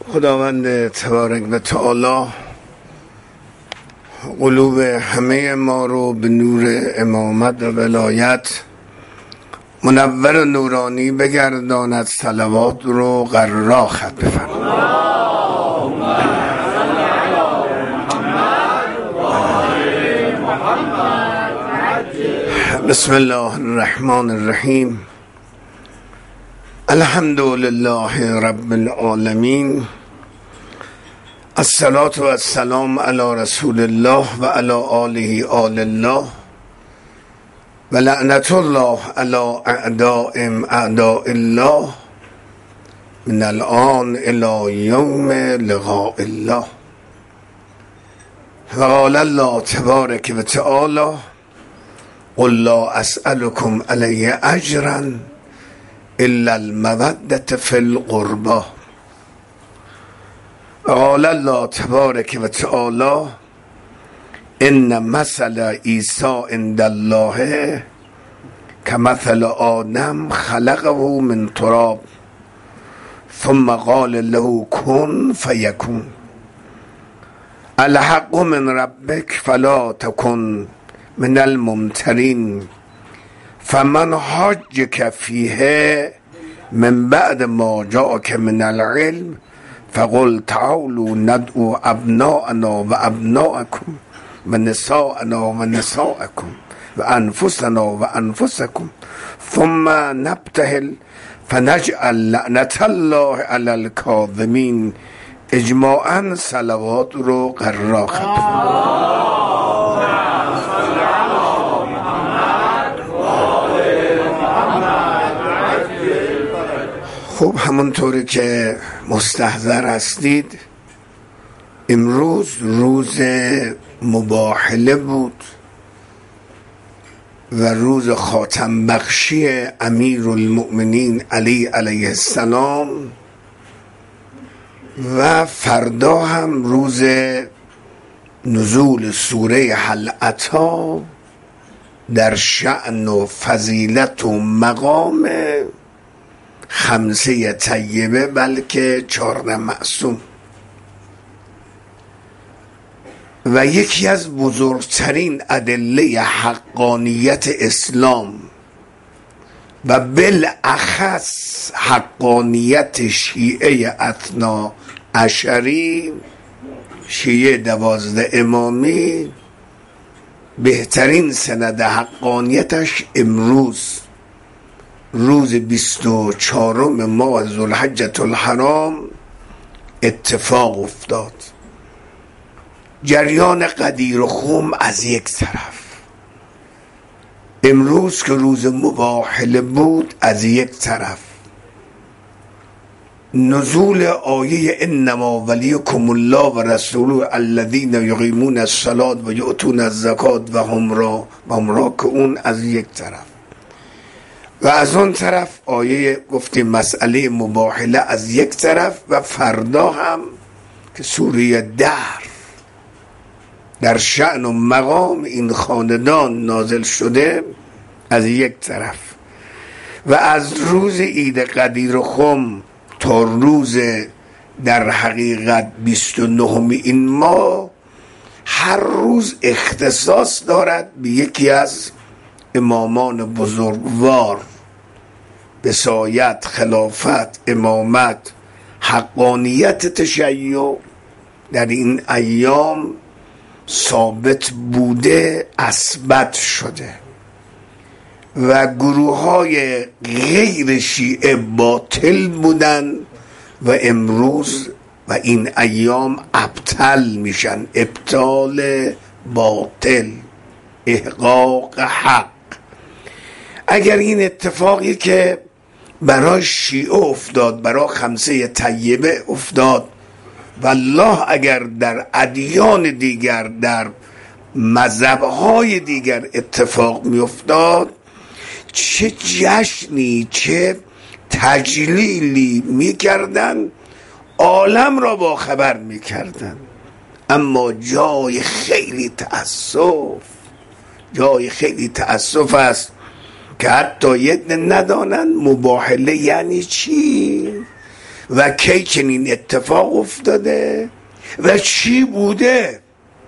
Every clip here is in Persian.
خداوند تبارک و تعالی قلوب همه ما رو به نور امامت و ولایت منور و نورانی بگرداند. صلوات رو قرار ختم بفرمایید. بسم الله الرحمن الرحیم. الحمد لله رب العالمین. الصلاة و السلام علی رسول الله و علی آله آل الله و لعنت الله علی اعدائهم اعداء الله من الآن الی یوم لقاء الله. و قال الله تبارک و تعالی قل لا اسألكم علیه اجرا الا المودة فی القربى. قال الله تبارک و تعالی ان مثل عیسی عند الله کمثل آدم خلقه من تراب ثم قال له کن فیکون. الحق من ربک فلا تکن من الممترین فمن حاجک فیه من بعد ما جاءک من العلم فقل تعالوا ندعو ابناءنا و ابناءکم و نساءنا و نساءکم و انفسنا و انفسکم ثم نبتهل فنجعل لعنت الله علی الکاذبین. اجماعاً صلوات رو قرار ختم. خب همونطوری که مستحضر هستید امروز روز مباهله بود و روز خاتم بخشی امیرالمؤمنین علی علیه السلام و فردا هم روز نزول سوره هل اتی در شأن و فضیلت و مقام خمسه طیبه بلکه 14 معصوم. و یکی از بزرگترین ادله حقانیت اسلام و بالاخص حقانیت شیعه اثنا عشری، شیعه 12 امامی، بهترین سند حقانیتش امروز روز 24 ماه ذوالحجة الحرام اتفاق افتاد. جریان قدیر و خم از یک طرف، امروز که روز مباهله بود از یک طرف، نزول آیه انما ولیکم الله و رسوله الذین یقیمون الصلاة و یؤتون الزکاة و هم راکعون از یک طرف، و از اون طرف آیه گفتیم مسئله مباهله از یک طرف، و فردا هم که سوره در شأن و مقام این خاندان نازل شده از یک طرف، و از روز عید قدیر و خم تا روز در حقیقت 29 این ماه هر روز اختصاص دارد به یکی از امامان بزرگوار، بسایت، خلافت، امامت، حقانیت تشیع در این ایام ثابت بوده، اثبت شده، و گروه های غیر شیعه باطل بودن و امروز و این ایام ابطل میشن. ابطال باطل، احقاق حق. اگر این اتفاقی که برای شیعه افتاد، برای خمسه طیبه افتاد، والله اگر در ادیان دیگر، در مذهب‌های دیگر اتفاق می افتاد، چه جشنی، چه تجلیلی می کردن، عالم را با خبر می کردن. اما جای خیلی تأسف است که حتی یک ندانن مباهله یعنی چی. و کی چنین اتفاق افتاده و چی بوده؟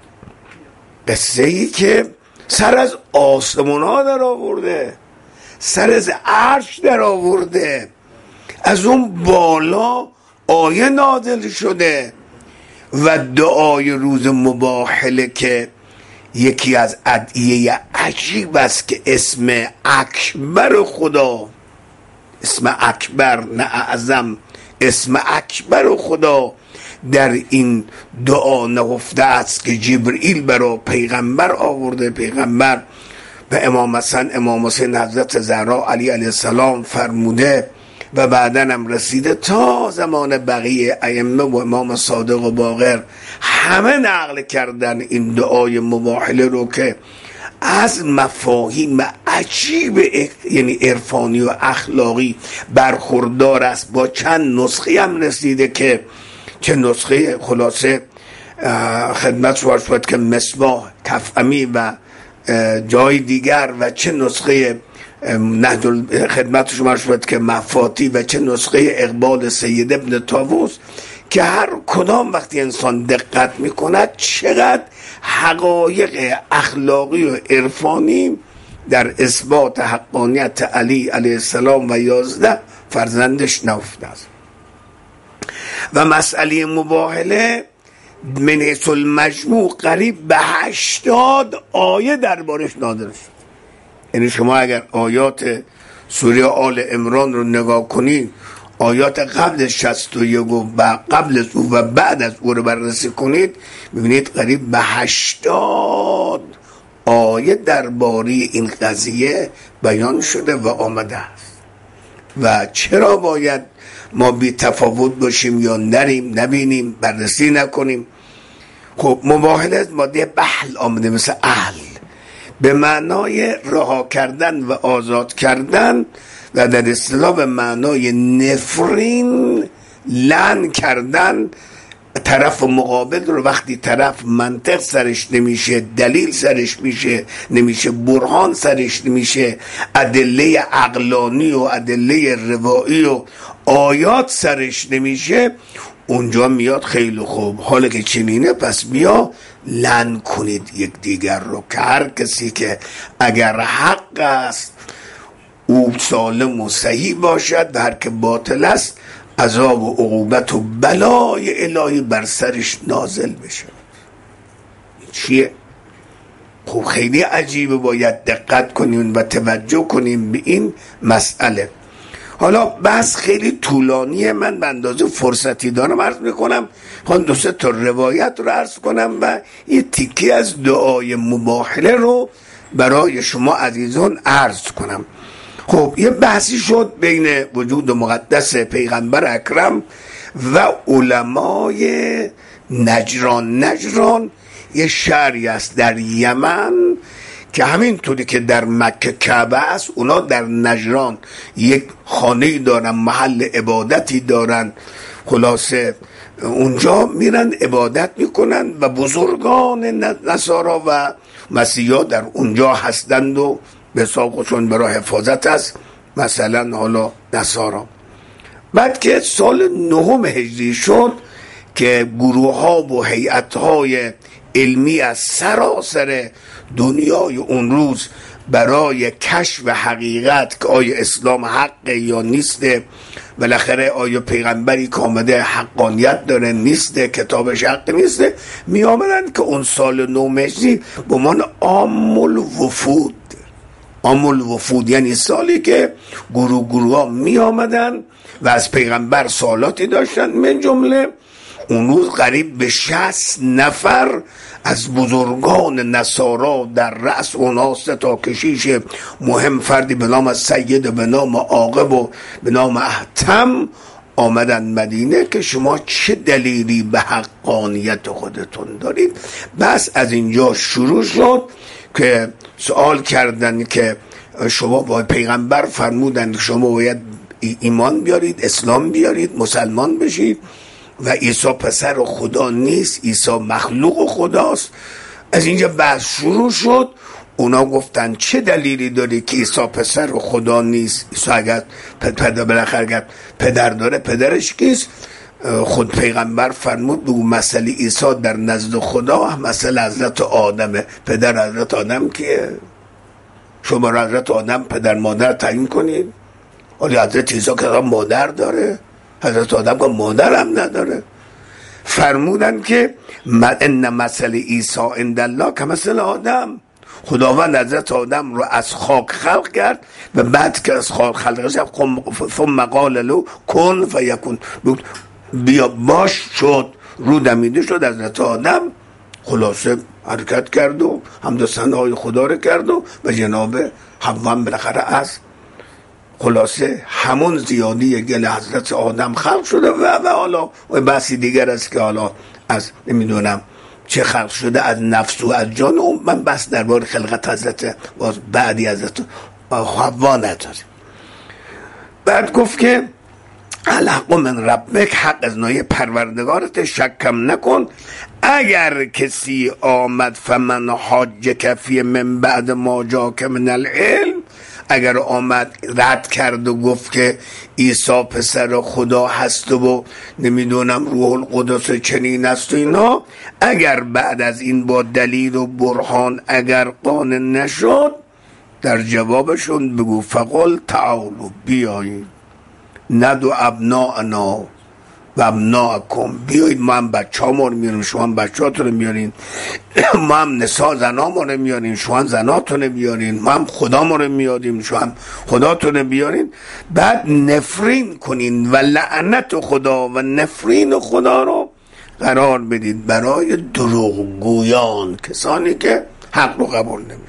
قصه ای که سر از آسمان ها در آورده، سر از عرش در آورده، از اون بالا آیه نازل شده. و دعای روز مباهله که یکی از ادعیه عجیب است که اسم اکبر خدا، اسم اکبر نه اعظم، اسم اکبر خدا در این دعا نهفته است که جبرئیل برای پیغمبر آورده. پیغمبر و امام حسن، امام حسین، حضرت زهرا، علی علیه السلام فرموده و بعداً هم رسیده تا زمان بقیه ائمه و امام صادق و باقر همه نقل کردن این دعای مباهله رو که از مفاهیم عجیب یعنی عرفانی و اخلاقی برخوردار است. با چند نسخه هم رسیده که چه نسخه خلاصه خدمت شد که مصباح، کفعمی و جای دیگر، و چه نسخه خدمت شما شد که مفاتی، و چه نسخه اقبال سید ابن طاووس، که هر کدام وقتی انسان دقت میکند چقدر حقایق اخلاقی و عرفانی در اثبات حقانیت علی علیه السلام و 11 فرزندش نهفته است. و مسئله مباهله من حیث المجموع قریب به 80 آیه دربارش نازل شد. یعنی شما اگر آیات سوره آل عمران رو نگاه کنید، آیات قبل 61 و قبل از او و بعد از او رو بررسی کنید، میبینید قریب به 80 آیه درباره این قضیه بیان شده و آمده است. و چرا باید ما بی تفاوت باشیم یا نریم نبینیم بررسی نکنیم؟ خب مباهله از ماده بحل آمده، مثل اهل، به معنای رها کردن و آزاد کردن، و در اصطلاح به معنای نفرین، لعن کردن طرف مقابل رو. وقتی طرف منطق سرش نمیشه، دلیل سرش میشه نمیشه، برهان سرش نمیشه، ادله عقلانی و ادله روایی و آیات سرش نمیشه، اونجا میاد خیلی خوب، حالا که چنینه پس بیا لعن کنید یک دیگر رو، که هر کسی که اگر حق است او سالم و صحیح باشد، و هر که باطل است عذاب و عقوبت و بلای الهی بر سرش نازل بشه. چیه؟ خب خیلی عجیبه، باید دقت کنیم و توجه کنیم به این مسئله. حالا بحث خیلی طولانیه، من به اندازه فرصتی دارم عرض میکنم، خواهم 2-3 تا روایت رو عرض کنم و یه تیکی از دعای مباهله رو برای شما عزیزان عرض کنم. خب یه بحثی شد بین وجود مقدس پیغمبر اکرم و علمای نجران. نجران یه شهری است در یمن که همینطوری که در مکه کعبه است، اونا در نجران یک خانه‌ای دارن، محل عبادتی دارن، خلاصه اونجا میرن عبادت میکنن و بزرگان نصارا و مسیحا در اونجا هستند و به ساقشون برای حفاظت است، مثلا حالا نصارا. بعد که سال 9 هجری شد که گروه ها و هیئت های علمی از سراسر دنیای اون روز برای کشف حقیقت که آیا اسلام حقه یا نیسته، بالاخره آیا پیغمبری که آمده حقانیت داره نیسته، کتابش حق نیسته، می آمدن که اون سال 9 هجری به عنوان عام الوفود، عام الوفود یعنی سالی که گروه ها می آمدن و از پیغمبر سوالاتی داشتن. من جمله اون روز قریب به 60 نفر از بزرگان نصارا در رأس اونها 3 تا کشیش مهم، فردی به نام سید، به نام عاقب و به نام احتم، آمدن مدینه که شما چه دلیلی به حقانیت خودتون دارید. بس از اینجا شروع شد که سوال کردن که شما با پیغمبر فرمودن شما باید ایمان بیارید، اسلام بیارید، مسلمان بشید و عیسی پسر خدا نیست، عیسی مخلوق خداست. از اینجا بحث شروع شد. اونا گفتن چه دلیلی داری که عیسی پسر خدا نیست؟ عیسی اگر پدر داره پدرش کیست؟ خود پیغمبر فرمود بگو مسئله عیسی در نزد خدا مسئله حضرت آدمه. پدر حضرت آدم کیه؟ شما را حضرت آدم پدر مادر تعیین کنید؟ ولی حضرت عیسی که مادر داره، حضرت آدم که مادر هم نداره. فرمودن که ان مثل عیسی عند الله که مثل آدم. خداوند حضرت آدم رو از خاک خلق کرد و بعد که از خاک خلق کرد ثم قال له کن فیکون، بیا باش شد، رو دمیده شد. حضرت آدم خلاصه حرکت کرد و حمد و ثنای خدا رو کرد و جناب حوا بالاخره از خلاصه همون زیادی گل حضرت آدم خلق شده و حالا بحثی دیگر است که حالا از نمیدونم چه خلق شده از نفس و از جان و من بس درباره خلقت حضرت باز بعدی حضرت حوا نداریم. بعد گفت که الحق من ربک، حق از نوع پروردگارت، شکم نکن. اگر کسی آمد فمن حاجک فی من بعد ما جاک من العلم، اگر آمد رد کرد و گفت که عیسی پسر خدا هست و نمیدونم روح القدس چنین است و اینا، اگر بعد از این با دلیل و برهان اگر قانع نشد، در جوابشون بگو فقل تعالوا، بیایید ندو ابناءنا و ابناءکم، بیایید ما هم بچه‌مون رو میاریم شما هم بچه‌هاتون رو میارین، ما هم نساء زنامون رو میارین شما هم زناتون رو میارین، ما هم خدامون رو میاریم شما هم خداتون رو بیارین. بعد نفرین کنین و لعنت خدا و نفرین خدا رو قرار بدید برای دروغگویان، کسانی که حق رو قبول نمیکنن.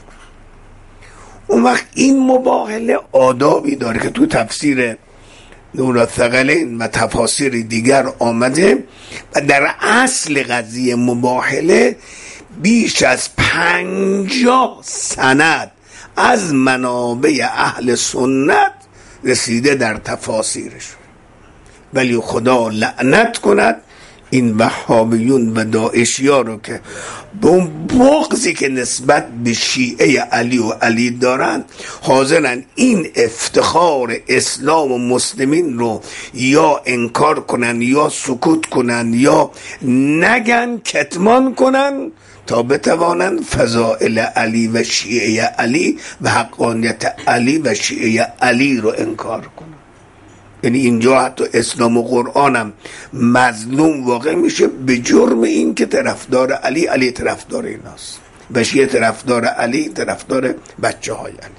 اون وقت این مباهله آدابی داره که تو تفسیر نور الثقلین و تفاسیر دیگر آمده و در اصل قضیه مباهله بیش از 50 سند از منابع اهل سنت رسیده در تفاسیرش. ولی خدا لعنت کند این وهابیون و داعشیا رو که به اون بغضی که نسبت به شیعه علی و علی دارن حاضرن این افتخار اسلام و مسلمین رو یا انکار کنن یا سکوت کنن یا نگن، کتمان کنن تا بتوانن فضائل علی و شیعه علی و حقانیت علی و شیعه علی رو انکار کنن. یعنی اینجا حتی اسلام و قرآن هم مظلوم واقع میشه به جرم این که طرفدار علی، علی طرفدار ایناست و شیعه طرفدار علی، طرفدار بچه های علی.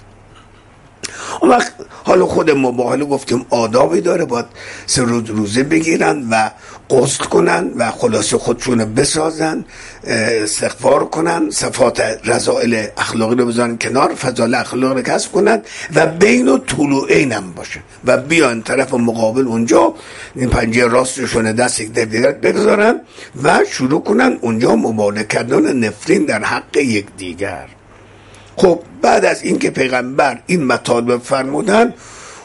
اون وقت حالا خود مباهله گفتیم آدابی داره، باید 3 روز روزه بگیرن و غسل کنن و خلاصه خودشون بسازن، استغفار کنن، صفات رذائل اخلاقی رو بذارن کنار، فضائل اخلاقی رو کسب کنن و بین و طلوعین هم باشه و بیان طرف مقابل اونجا این پنجه راستشون دست یک در دیگر بگذارن و شروع کنن اونجا مباهله کردن نفرین در حق یک دیگر. خب بعد از اینکه پیغمبر این مطالب فرمودن،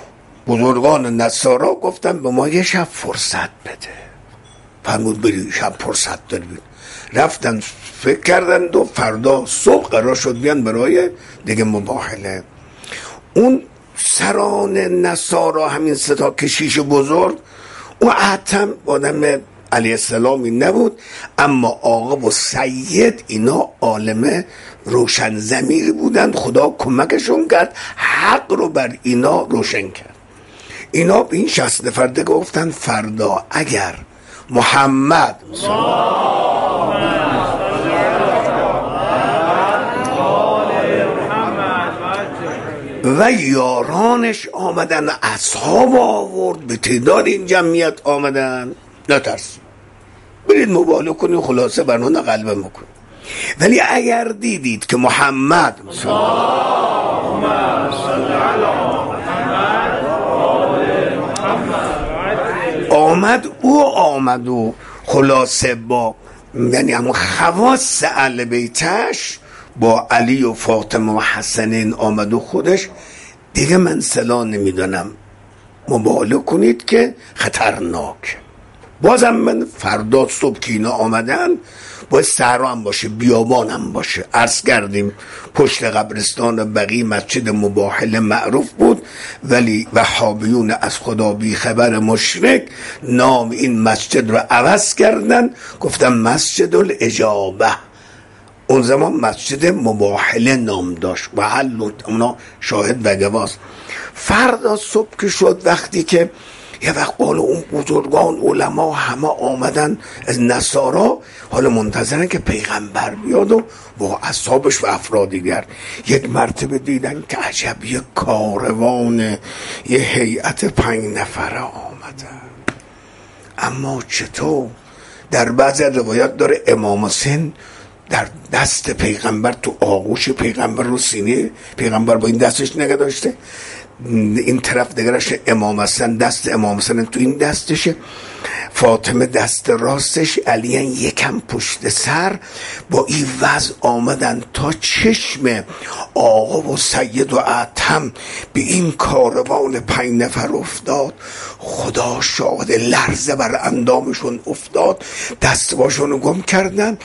بزرگان نصارا گفتن به ما یه شب فرصت بده. فرمود برید شب فرصت دارید. رفتن فکر کردند و فردا صبح قرار شد بیان برای دیگه مباهله. اون سران نصارا همین 3 تا کشیش بزرگ، اون حتم آدم علیه السلامی نبود، اما آقا و سید اینا عالم روشن ضمیری بودند، خدا کمکشون کرد حق رو بر اینا روشن کرد. اینا به این 60 نفر دیگه گفتن فردا اگر محمد و یارانش آمدن، اصحاب آورد به تعداد این جمعیت آمدن، نترسید، برید مباهله کنید، خلاصه بر اون غلبه میکنید. ولی اگر دیدید که محمد آمد و خلاصه با یعنی همون خواص اهل بیتش با علی و فاطمه و حسنین آمد و خودش، دیگه من صلاح نمیدونم، مباهله کنید که خطرناک. بازم من فردا صبح که اینا آمدن باید صحرا هم باشه، بیابان هم باشه. عرض کردیم پشت قبرستان بقیع مسجد مباحله معروف بود، ولی وهابیون از خدا بی خبر مشرک نام این مسجد رو عوض کردن، گفتن مسجد الاجابه. اون زمان مسجد مباحله نام داشت و اونا شاهد و گواست. فردا صبح که شد، وقتی که یه وقت قال اون بزرگان علما همه آمدن از نصارا، حالا منتظرن که پیغمبر بیاد و با اصحابش و افراد دیگر. یک مرتبه دیدن که عجب، یه کاروان، یه هیئت 5 نفره آمدن. اما چطور؟ در بعضی روایات داره امام حسین در دست پیغمبر، تو آغوش پیغمبر رو سینه پیغمبر با این دستش نگه داشته، این طرف دگرش امام حسن، دست امام حسن تو این دستشه، فاطمه دست راستش، علی یکم پشت سر. با این وضع آمدن تا چشم آقا و سید و اعتم به این کاروان 5 نفر افتاد. خدا شاهد، لرزه بر اندامشون افتاد، دستباشون رو گم کردن،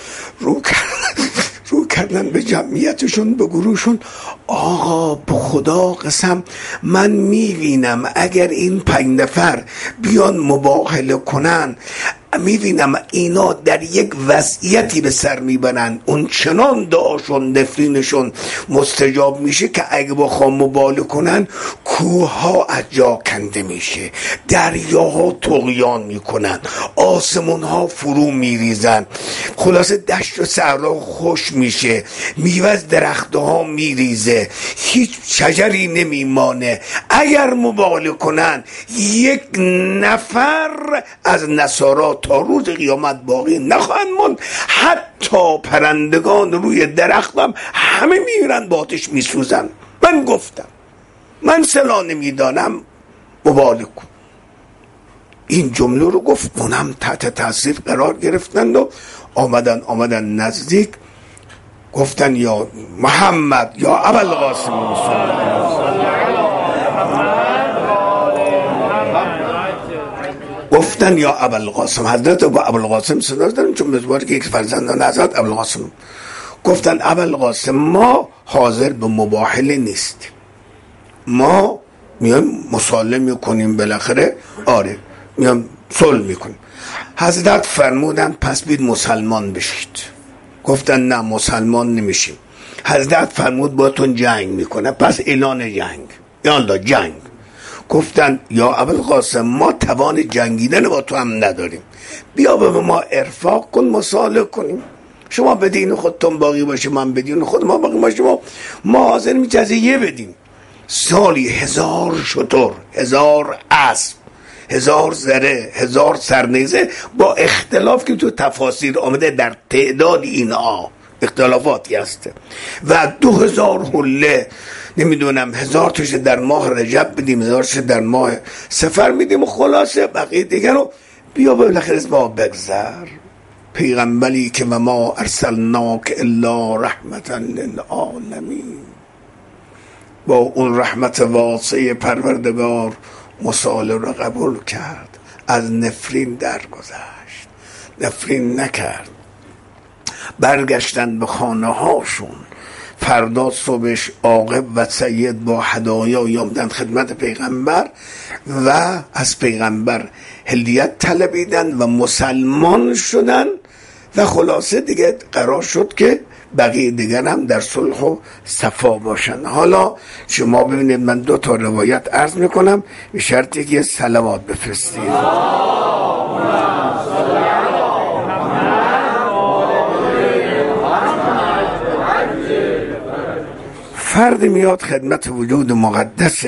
رو کردن به جمعیتشون، به گروهشون. آقا به خدا قسم من میبینم اگر این 5 نفر بیان مباهله کنن، میبینم اینا در یک وضعیتی به سر میبرن، اون چنان دعاشون نفرینشون مستجاب میشه که اگه بخوام مباله کنن کوه ها از جا کنده میشه، دریاها طغیان میکنن، آسمون ها فرو میریزن، خلاصه دشت و صحرا خوش میشه، میوه از درخت ها میریزه، هیچ شجری نمیمانه. اگر مباله کنن 1 نفر از نصارا تا روز قیامت باقی نخواهند موند، حتی پرندگان روی درخت هم همه میرن با آتش میسوزن. من گفتم من سلا نمیدانم، مباله کن. این جمله رو گفت، اونم تحت تاثیر قرار گرفتند و آمدن نزدیک، گفتن یا محمد یا ابوالقاسم گفتن یا ابوالقاسم. حضرت با ابوالقاسم صدا دارن، چون مزواری که یک فرزندان حضرت ابوالقاسم. گفتن ابوالقاسم ما حاضر به مباهله نیستیم، ما میایم مسالمه میکنیم، بالاخره آره میایم صلح میکنیم. حضرت فرمودن پس بید مسلمان بشید. گفتن نه مسلمان نمیشیم. حضرت فرمود باتون جنگ میکنه، پس اعلان جنگ، یالا جنگ. گفتن یا ابوالقاسم ما توان جنگیدن با تو هم نداریم، بیا به ما ارفاق کن، مصالحه کنیم، شما به دین خودتون باقی باشه، من به دین خود ما باقی باشیم، ما حاضریم جزیه بدیم. سالی 1000 شتر، 1000 اسب، 1000 زره، 1000 سرنیزه، با اختلاف که تو تفاسیر آمده در تعداد اینها اختلافاتی هست، و 2000 حله، نمیدونم 1000 تاش در ماه رجب بدیم، 1000 تاش در ماه سفر میدیم، و خلاصه بقیه دیگر رو بیا بالاخره از ما بگذر. پیغمبری که و ما ارسلناک الا رحمتا للعالمین، با اون رحمت واسع پروردگار مصالحه را قبول کرد، از نفرین درگذشت، نفرین نکرد. برگشتن به خانه هاشون. فردا صبحش عاقب و سید با هدایا آمدن خدمت پیغمبر و از پیغمبر هدیت طلبیدن و مسلمان شدن، و خلاصه دیگه قرار شد که بقیه دیگر هم در صلح و صفا باشن. حالا شما ببینید من 2 تا روایت عرض میکنم، به شرطی که صلوات بفرستید. فرد میاد خدمت وجود مقدس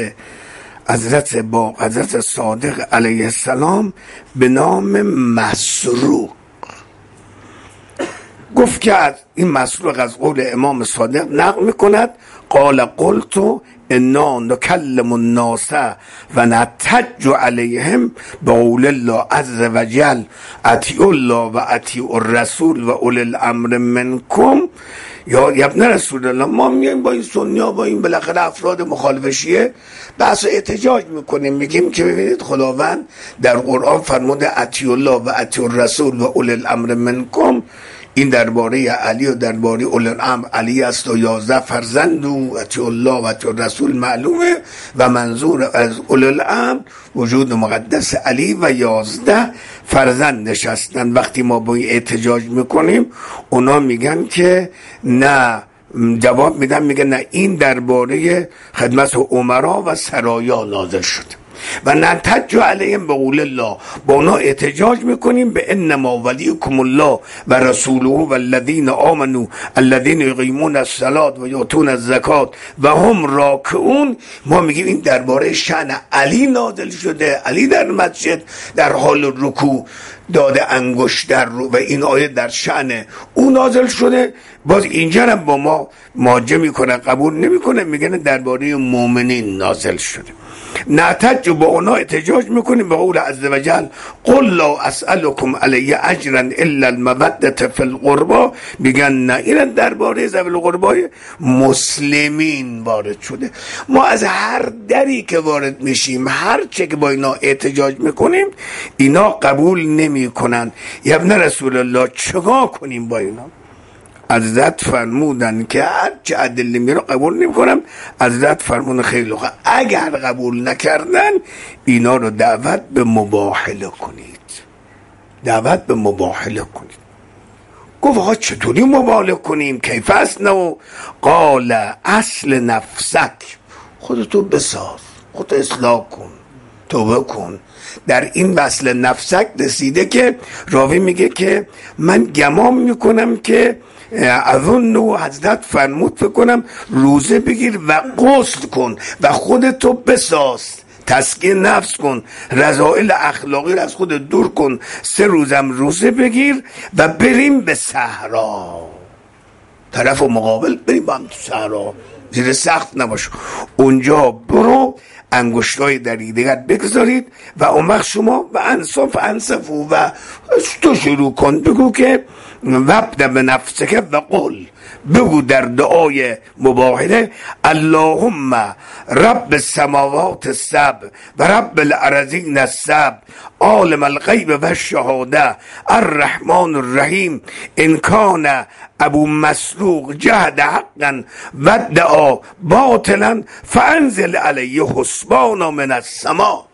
حضرت صادق علیه السلام به نام مسروق. گفت که از این مسروق از قول امام صادق نقل میکند قال قلت انا نکلم الناس و نتج علیهم بقول الله عز وجل اطیعوا الله و اطیعوا الرسول و اولی الامر منکم. یا ابن رسول الله، ما میایم با این سنیا با این بالاخره افراد مخالف شیعه بحث و احتجاج میکنیم، میگیم که ببینید خداوند در قرآن فرموده اطیعوا الله و اطیعوا الرسول و اولی الامر منکم. این درباره علی و درباره اولی الامر، علی است و 11 فرزند و اطیعوا الله و اطیعوا الرسول معلومه و منظور از اولی الامر وجود مقدس علی و 11 فرزندش هستند. وقتی ما با این احتجاج میکنیم اونا میگن که نه، جواب میدن میگن نه، این درباره خدمت امرا و سرایا نازل شده و نتج علیهم بقول الله. با اونا احتجاج میکنیم به انما ولیکم الله و رسوله و الذین آمنوا الذین یقیمون الصلاة و یؤتون الزکات و هم راکعون. ما میگیم این درباره شأن علی نازل شده، علی در مسجد در حال رکوع داده انگشت در رو و این آیه در شأن او نازل شده. باز اینجا هم با ما مواجه میکنه، قبول نمیکنه، میگن درباره مؤمنین نازل شده. نتج با اونا احتجاج میکنیم به قول عز وجل قل لا اسألكم علی اجرا الا المودة فی القربى. میگن نه، این درباره ذوی القربى مسلمین وارد شده. ما از هر دری که وارد میشیم، هر چه که با اینا احتجاج میکنیم، اینا قبول نمیکنن. یا ابن رسول الله چگاه کنیم با اینا؟ حضرت فرمودن که هر چه ادله میره قبول نمیکنم. حضرت فرمودن خیلی خوب، اگر قبول نکردن اینا رو دعوت به مباهله کنید، دعوت به مباهله کنید. گفت آقا چطوری مباهله کنیم؟ کیف اصنع؟ قال اصل نفسک، خودتو بساز، خودتو اصلاح کن، توبه کن. در این وصل نفسک رسیده که راوی میگه که من گمان میکنم که اظن حضرت فرمود فکر کنم روزه بگیر و غسل کن و خودتو بساز، تسکیه نفس کن، رذائل اخلاقی رو از خود دور کن، 3 روزم روزه بگیر و بریم به صحرا، طرف مقابل بریم با هم تو صحرا، زیر سخت نباش، اونجا برو انگشتای دریدگر بگذارید و اون وقت شما و انصفو و تو شروع کن، بگو که وابدأ بنفسک و قل، بگو در دعای مباهله اللهم رب السماوات السبع و رب الارضین السبع عالم الغیب و الشهاده الرحمن الرحیم ان کان ابو مسروق جهد حقا و ادعا باطلا فانزل علیه حسبانا من السماء.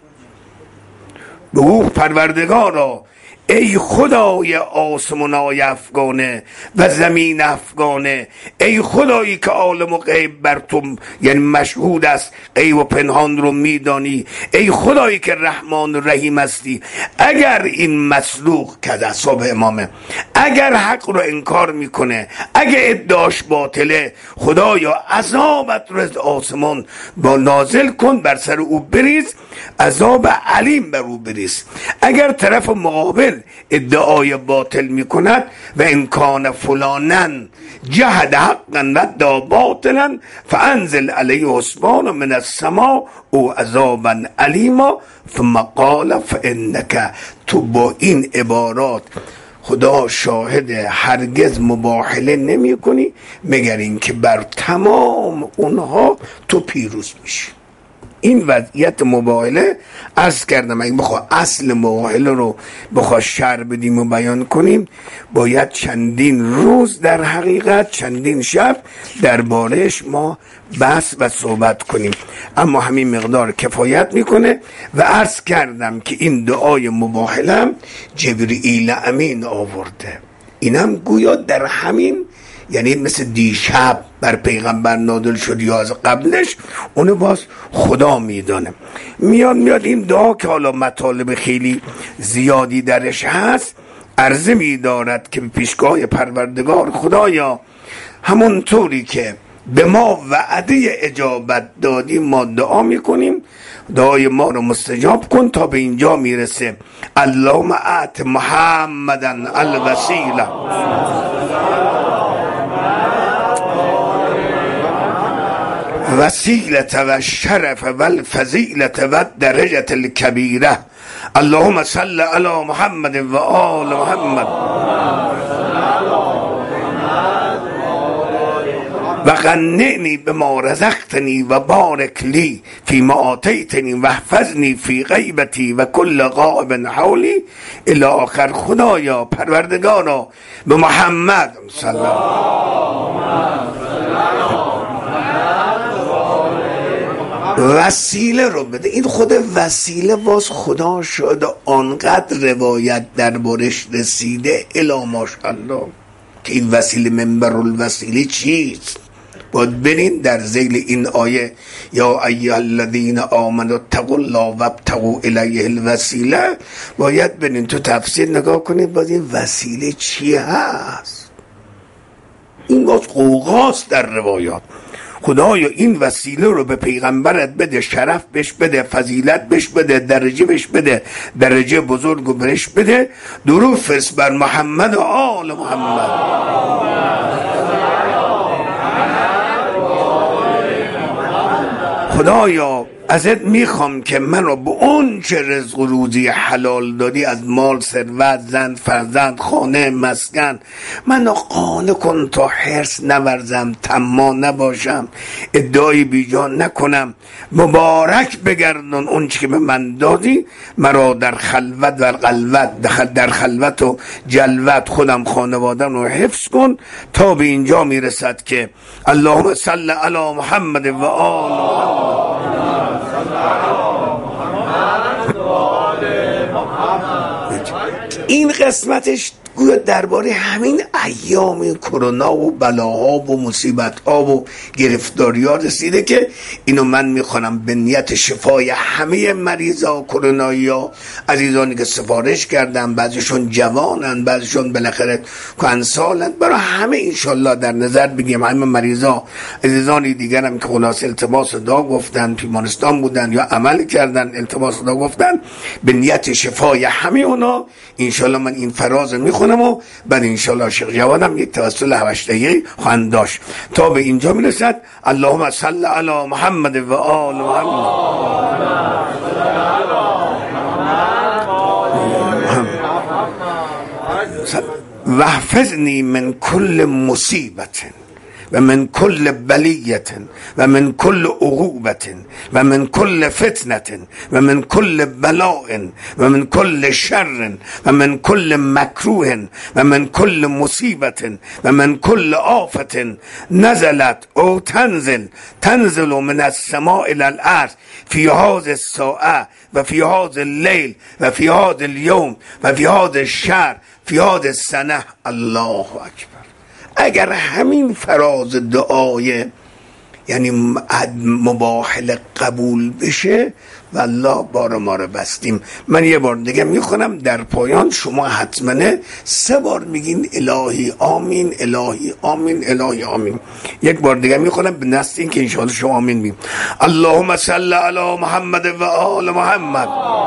بگو پروردگارا ای خدای آسمانای افغانه و زمین افغانه، ای خدایی که عالم و غیب بر تو یعنی مشهود است، غیب و پنهان رو میدانی، ای خدایی که رحمان و رحیم هستی، اگر این مسلوق که از اصحاب امامه اگر حق رو انکار میکنه، اگر ادعاش باطله، خدایا عذابت رو از آسمان با نازل کن، بر سر او بریز، عذاب علیم بر او بریز. اگر طرف مقابل ادعای باطل میکند و امکان فلانن جهد حقا و ادعا باطلا فانزل علیه حسبانا من السماء او عذابا علیما ثم قال فانک، تو با این عبارات خدا شاهد هرگز مباهله نمی کنی مگر اینکه بر تمام اونها تو پیروز میشی. این وضعیت مباهله عرض کردم، اگه بخواه اصل مباهله رو بخواه شرح بدیم و بیان کنیم باید چندین روز، در حقیقت چندین شب درباره‌اش ما بحث و صحبت کنیم، اما همین مقدار کفایت میکنه. و عرض کردم که این دعای مباهله جبرئیل امین آورده، اینم گویا در همین، یعنی مثل دیشب بر پیغمبر نازل شد یا از قبلش، اونو باز خدا میدانه. میاد این دعا که حالا مطالب خیلی زیادی درش هست، عرضه میدارد که به پیشگاه پروردگار خدایا همون طوری که به ما وعده اجابت دادی ما دعا میکنیم، دعای ما رو مستجاب کن تا به اینجا میرسه اللهم اعط محمدن الوسیله وسیلت و شرف و الفضیلت و درجت الکبیره. اللهم صل علی محمد و آل محمد و غنعنی بما رزقتنی و بارک لی فیما آتیتنی و احفظنی فی غیبتی و کل غائب حولی الی آخر. خدایا پروردگارا به محمد صلی الله وسیله رو بده. این خود وسیله باز خدا شده آنقدر روایت دربارش رسیده الا ماشاءالله که این وسیله منبر الوسیله چیست. باید برین در ذیل این آیه یا ایها الذین آمنوا اتقوا الله وابتغوا الیه الوسیله، باید برین تو تفسیر نگاه کنید باید این وسیله چی هست. این باز قوقاست در روایات. خدایا این وسیله رو به پیغمبرت بده، شرف بهش بده، فضیلت بهش بده، درجه بهش بده، درجه بزرگ و بهش بده. درود فرست بر محمد و آل محمد. خدایا ازت میخوام که من رو به اون چه رزق و روزی حلال دادی از مال، ثروت، زن، فرزند، خانه، مسکن، من رو قانع کن تا حرص نورزم، طماع نباشم، ادعای بیجان نکنم. مبارک بگردن اون چه که به من دادی. مرا در خلوت و قلوت، در خلوت و جلوت خودم خانوادم رو حفظ کن تا به اینجا میرسد که اللهم صل علی محمد و آل محمد. این قسمتش گویا درباره همین ایام کرونا و بلاها و مصیبت‌ها و گرفتاری‌ها رسیده که اینو من میخوانم به نیت شفای همه مریضا کرونایی‌ها، عزیزانی که سفارش کردن، بعضیشون جوانن، بعضیشون بالاخره کهنسالن، برای همه انشالله در نظر بگیم همه مریضا. عزیزانی دیگرم که خلاص التماس دعا گفتن، بیمارستان بودن یا عمل کردن التماس دعا گفتن، به نیت شفای همه اونا انشالله من این فراز میخونم و بعد انشالله شیخ جوادم یک توسل 8 دقیقه خواهند داشت تا به اینجا میرسد. اللهم صل علی محمد و آل محمد و احفظنی من کل مصیبت و من کل بلیت و من کل عقوبت و من کل فتنة و من کل بلاء و من کل شر و من کل مکروه و من کل مصیبت و من کل آفة نزلت او تنزل من السماء الى الارض فی هذه الساعه و فی هذا الليل و فی هذا اليوم و فی هذا الشهر فی هذه السنه. الله اکبر. اگر همین فراز دعای یعنی مباحل قبول بشه والله بار ما رو بستیم. من یه بار دیگه میخونم در پایان شما حتما 3 بار میگین الهی آمین، الهی آمین، الهی آمین. یک بار دیگه میخونم به نص این که انشاءالله شما آمین میگین. اللهم صل علی محمد و آل محمد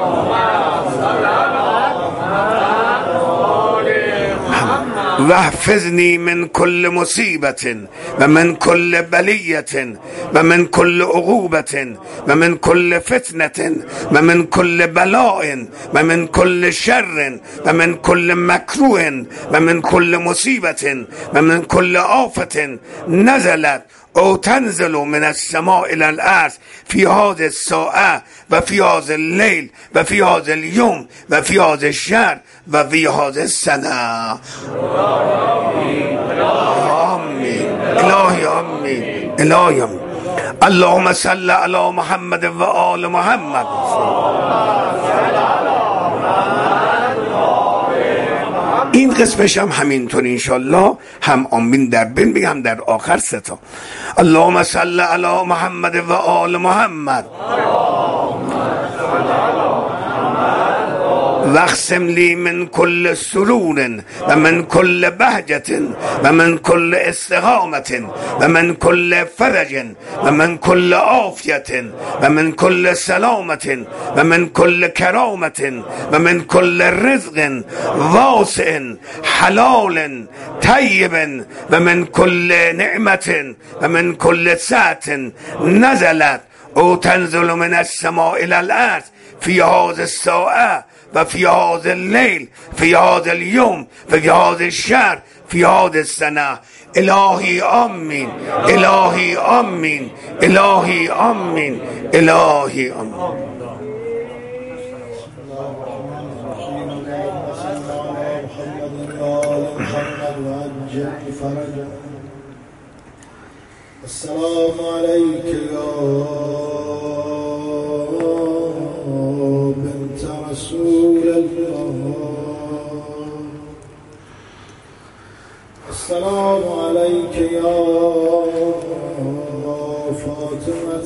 و احفظنی من کل مصیبت و من کل بلیت و من کل عقوبت و من کل فتنة و من کل بلاء و من کل شر و من کل مکروه و من کل مصیبت و من کل آفة نزلت او تنزل من السماء الى الارض فی هذه الساعه و فی هذا الليل و فی هذا اليوم و فی هذا الشهر و فی هذه السنه. آمین الهی آمین الهی آمین. اللهم صل علی محمد و آل محمد. این قسمش هم همینطور انشالله هم آمین در بین بگم در آخر 3 تا. اللهم صل علی محمد و آل محمد واقسم لی من کل سرور و من کل بهجة و من کل استقامة و من کل فرج و من کل عافیة و من کل سلامة و من کل کرامة و من کل رزق واسع حلال طیب و من کل نعمة و من کل سعة نزلت او تنزل من السماء الى الارض فی هذه الساعه و فی هذا الليل فی هذا اليوم فی هذا الشهر فی هذه السنه. الهی آمین، الهی آمین، الهی آمین، الهی آمین. السلام عليك يا بنت رسول الله. السلام عليك يا فاطمة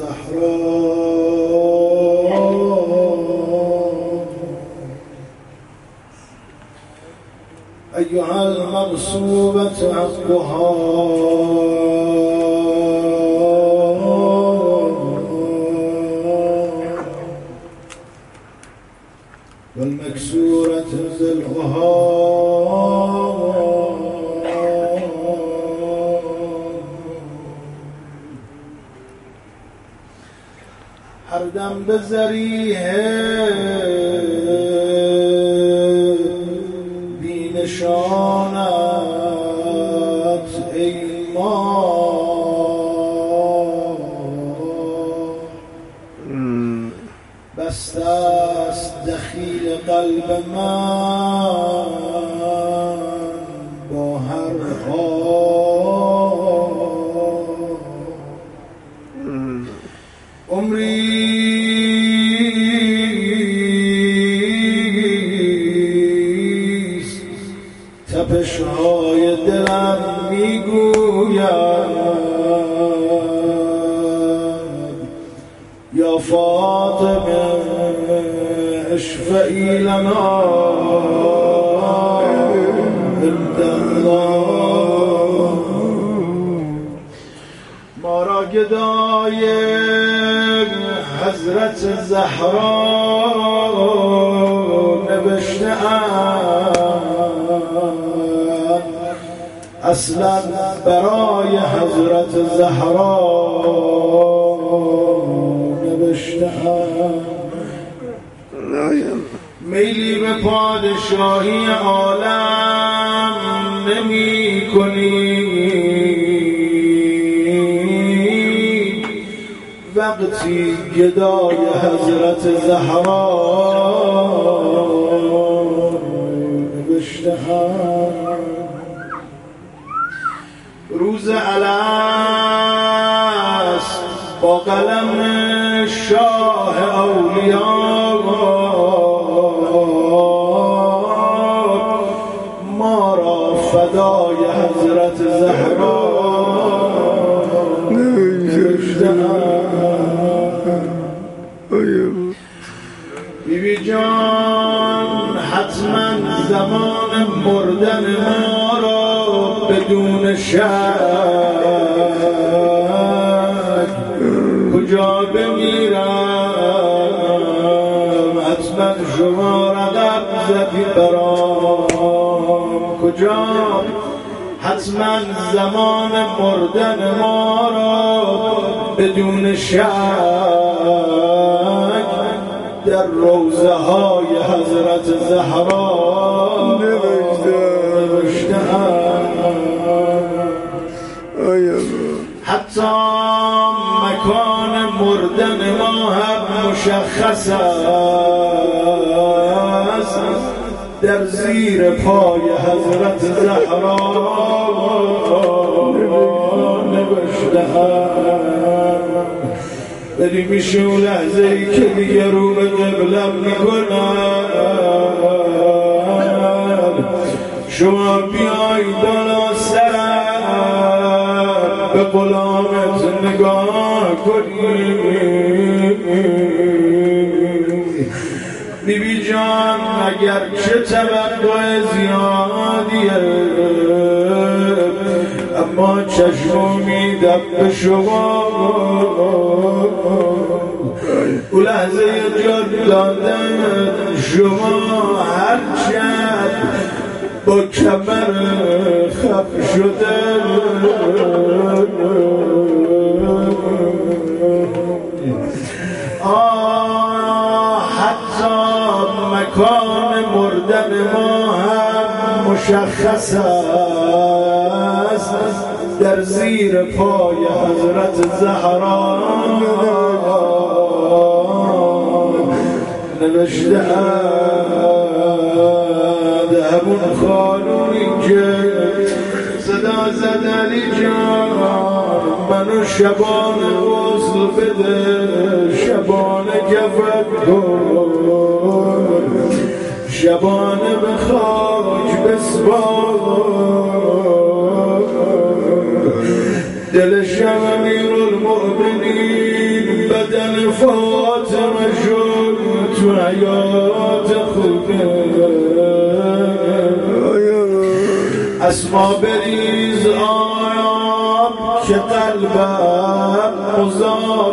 الزهراء. أيها المغصوبة حقها والمكسورة ذلها هر دم به ذریعه بی نشانت ای ما بسته است دخیل قلب من با هر عمریست تپش‌های دلم میگوید یا فاطمه اشفعی لنا عند الله. ما را گدای حضرت زهرا نوشته اند اصلا برای حضرت زهرا نوشته اند میلی به پادشاهی عالم نمی کنی وقتی گدای حضرت زهرا نوشته اند روز الست با قلم شاه اولیاء ما را فدای حضرت زهرا بیبی جان حتما زمان مردن ما را بدون شک کجا بمیرم حتما شما رقم زدی برام کجا حتما زمان مردن ما را بدون شک در روضه های حضرت زهرا حتی مکان مردن ما هم مشخص است در زیر پای حضرت زهرا نوشته ولی میشه اون لحظه ای که دیگه رو به قبلم میکنن شما بیای بالا سرم به غلامت نگاه کنی بیبی جان اگر چه توقع زیادیه اما چشم میدم به شما او لحظه جان دادن شما هرچند با کمر خف شده حتی مکان مردن ما هم مشخص است در زیر پای حضرت زهرا نوشته همون خانونی که صدا زد علی جان منو شبانه وصل بده شبانه کفت کن شبانه به خاک بسپار دل شب امیرالمؤمنین بدن فاطمه شد تو حیات خوبه اسما بریز آیاب که قلبم مذاب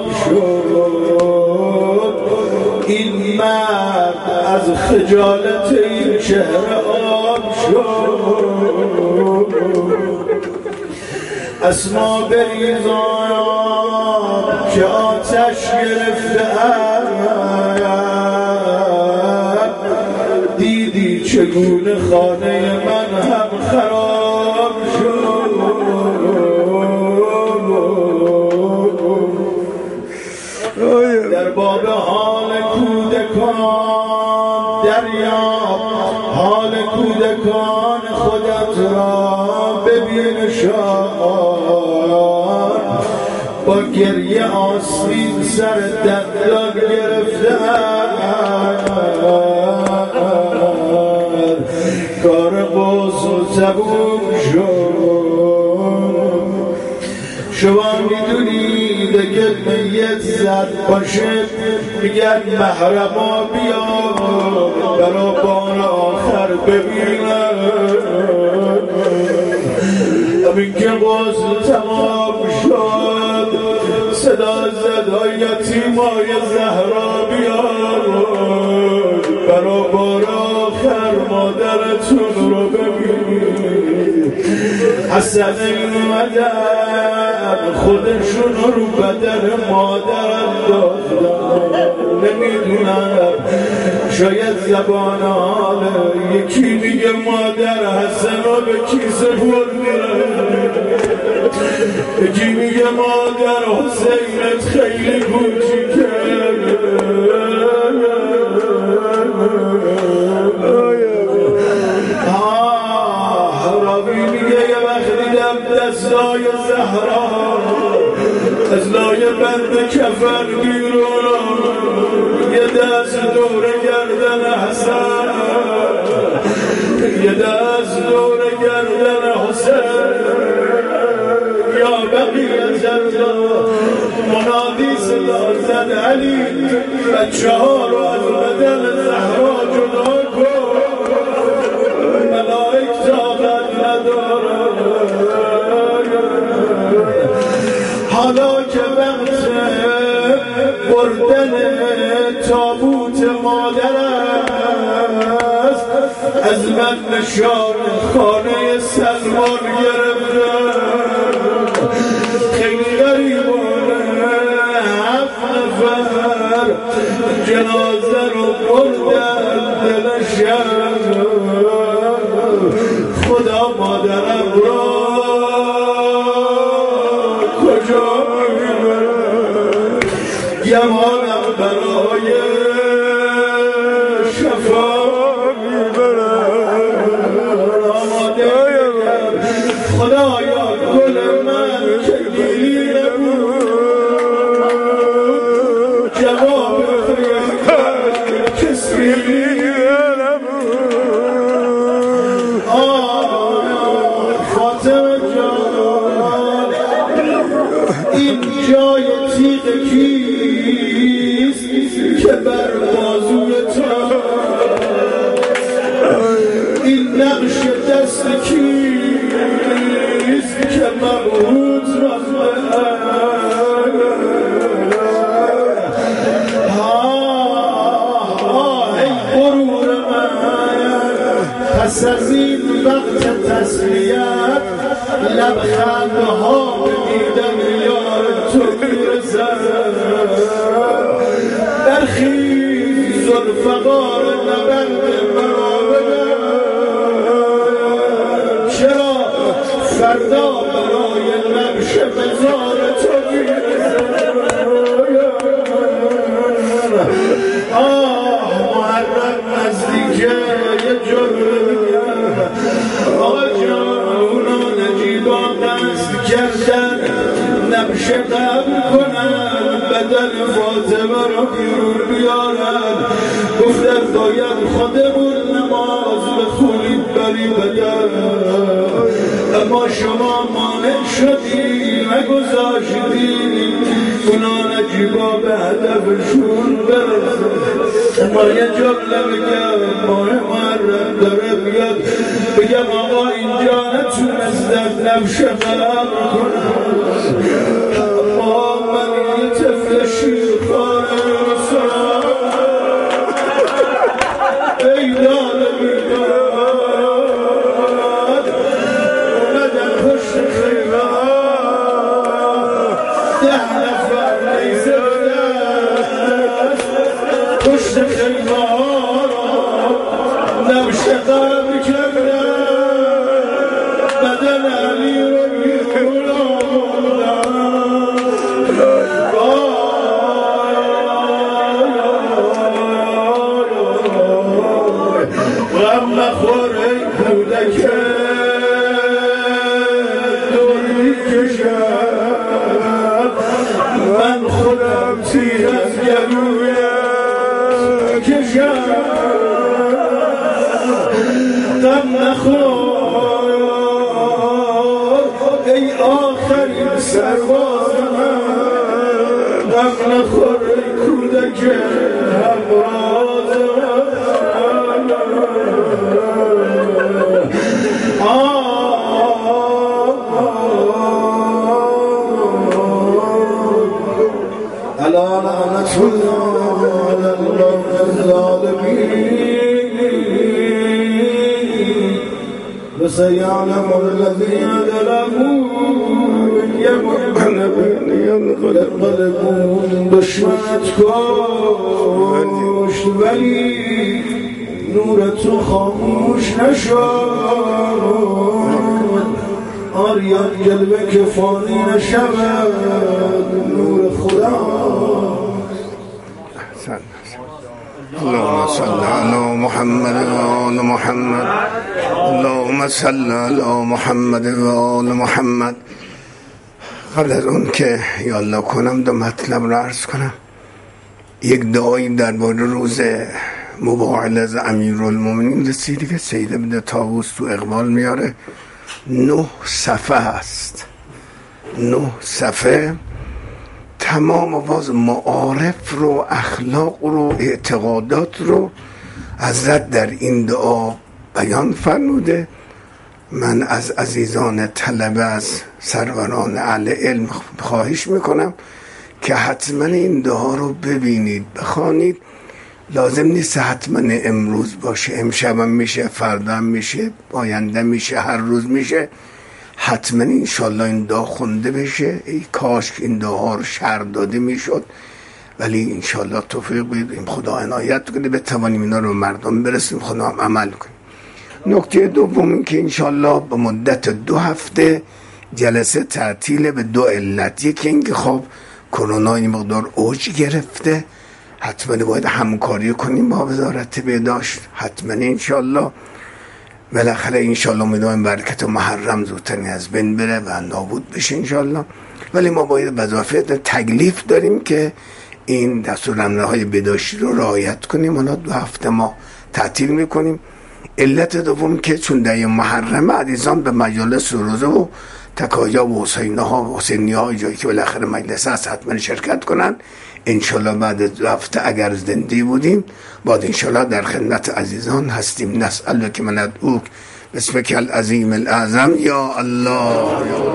شد این مرد از خجالت این چهره آب شد اسما بریز آیاب که آتش گرفته دیدی چگونه خانه من هم خراب شد در باب حال کودکان دریاب حال کودکان خودت را ببین شاد با گریه آسین سر دندان گرفته کار بوس تبوک شد شما میدونید اگر میت زد باشه میگن محرما بیا برا بار آخر ببینن همین که بوس تمام شد صدا زد های یتیمای زهرا بیار برا بار آخر مادرتون رو ببینید حسن اومدن خودشون رو بدن مادرم دادن نمیدونم شاید زبان حاله یکی میگه مادر حسن رو به کیسه بردن یکی میگه مادر حسینت خیلی کوچیکه راوی میگه یه وقت دیدم دستای زهرا از لای بند کفن بیرون یه دست دور گردن حسن یه دست دور گردن حسین یا بقیت الله منادی صدا زد علی بچه ها رو از بدن زهرا جدا کن ملائک طاقت ندارن حالا که وقت بردن تابوت مادر است از من نشان خانه سلمان گرفتن خیلی غریبانه 7 نفر جنازه رو بردن دلشن خدا مادرم را کجا میبرد گمانم برای شفا میبرد آماده خدایا گل من که گیری نبود جواب کسی فاطمه جان این جای تیغ کی نقش دست کیست که مبهوت رفته ای غرور من پس از این وقت تسلیت لبخندها به دیدن یار تو میرسد برخیز ذوالفقار نبرد مرا ببر چرا فردا برای نقش مزار تو میرسد محرم نزدیکه یه جمله بگم آقا جان نجیبا قصد کردن نقش قبل کنن بدن فاطمه رو بیرون بیارن گفتن باید خودمون نماز بخونید بری بدن اما شما مانع شدید نگذاشتید اونا نجیبا به هدفشون برسن ما یه جمله بگم ماه محرم داره بیاد بگم آقا اینجا نتونستم نقش قبل کنم اما من یه طفل شیرخوار ای داد بیداد اومدن پشت خیرات 10 نفر نیزه پشت خیرات نقش قبل کردن بدن علی رو بیرون غم نخور ای کودک دوری کشم من خودم تیر از گلویم کشم غم نخور ای آخرین سرباز من غم نخور ای کودک همراز ألا لعنة الله على القوم الظالمين وسيعلم الذين ظلموا ينقلبون دشمنت کشت ولی نور تو خاموش نشد آریان جلوه که فانی نشود نور خدا اللهم صل على محمد و آل محمد اللهم صل على محمد و آل محمد قبل از اون که یالله کنم 2 مطلب رو عرض کنم یک دعایی درباره روز مباهله از امیرالمومنین رسیدی که سید ابن طاووس تو اقبال میاره 9 صفحه است 9 صفحه تمام باز معارف رو اخلاق رو اعتقادات رو حضرت در این دعا بیان فرموده من از عزیزان طلبه از سروران اهل علم خواهش میکنم که حتما این دعا رو ببینید بخوانید لازم نیست حتما امروز باشه امشب هم میشه فردا هم میشه آینده میشه هر روز میشه حتما انشالله این دعا خونده بشه ای کاش که این دعا رو شرح داده میشد ولی انشالله توفیق بدیم خدا عنایت کنه بتوانیم اینا رو مردم برسیم خدا هم عمل کنیم نکته دوم این که انشالله به مدت 2 هفته جلسه تعطیل به 2 علت یکی اینکه خب کرونا این مقدار اوج گرفته حتما باید همکاری کنیم با وزارت بهداشت حتما انشالله بالاخره انشالله امیدواریم برکت محرم زودتر از بین بره و نابود بشه انشالله ولی ما باید وظایف تکلیف داریم که این دستورالعمل‌های بهداشتی رو رعایت کنیم حالا 2 هفته ما تعطیل میکنیم علت دوم که چون در محرم عزیزان به مجالس روزه و تکایا و حسینی ها جایی که بالاخره مجلس هست حتما شرکت کنن انشالله بعد 2 هفته اگر زنده بودیم بعد انشالله در خدمت عزیزان هستیم نسأل که من ادعوک بسمک العظیم الاعظم یا الله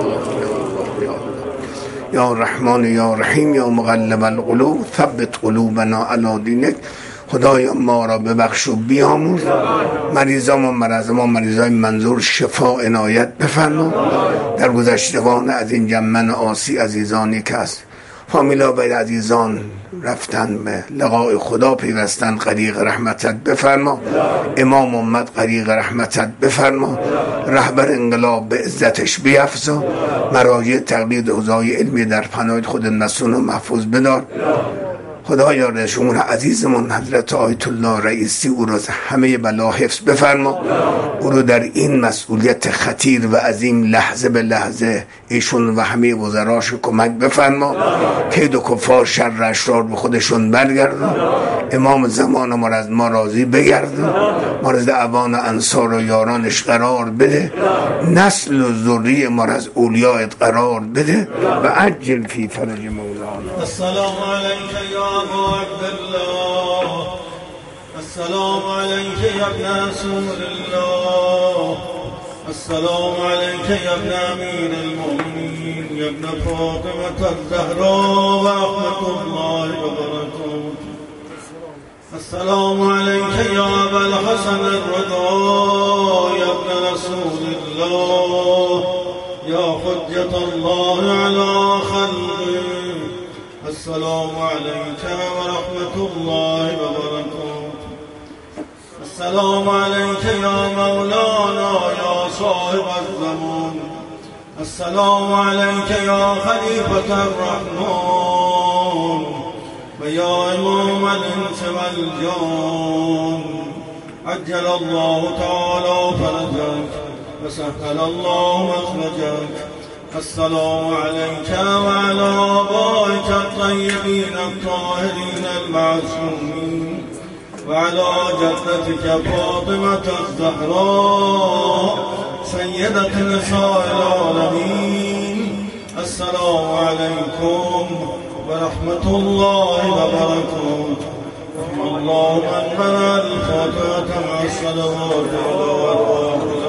یا رحمان یا رحیم یا مقلب القلوب ثبت قلوبنا علی دینک. خدایا ما را ببخش و بیاموز، مریضان و مریضای منظور شفا عنایت بفرما. در گذشتگان از این جمع آسی عزیزانی که است فامیلا باید عزیزان رفتن به لقاء خدا پیوستن، غریق رحمتت بفرما. امام امت غریق رحمتت بفرما. رهبر انقلاب به عزتش بیفزا. مراجع تقلید حوزه‌های علمی در پناه خود مسون و محفوظ بدار. خدایا رشمون عزیزمون حضرت آیت الله رئیسی او را همه بلا حفظ بفرما. او رو در این مسئولیت خطیر و عظیم لحظه به لحظه ایشون و همه وزراش کمک بفرما. کید و کفار شر اشرار به خودشون برگردن. امام زمان ما را از ما راضی بگردن. ما را از اعوان و انصار و یارانش قرار بده. نسل و ذریه ما را از اولیایت قرار بده و عجل فی فرج مولانا. السلام علیک یا ابا عبدالله. السلام علیک یا ابن رسول الله. السلام علیک یا ابن امیر المؤمنین یا ابن فاطمة الزهراء و رحمت الله و برکاته. السلام علیک یا ابا الحسن الرضا یا ابن رسول الله یا حجة الله علی خلقه. السلام عليك ورحمة الله وبركاته. السلام عليك يا مولانا يا صاحب الزمان. السلام عليك يا خليفة الرحمن ويا إمام الإنس والجان. عجل الله تعالى فرجك وسهل الله مخرجك. السلام عليك وعلى آبائك الطيبين الطاهرين المعصومين وعلى جدتك فاطمة الزهراء سيدة نساء العالمين. السلام عليكم ورحمة الله وبركاته. رحم الله من بنى الفاتحة مع الصلوات على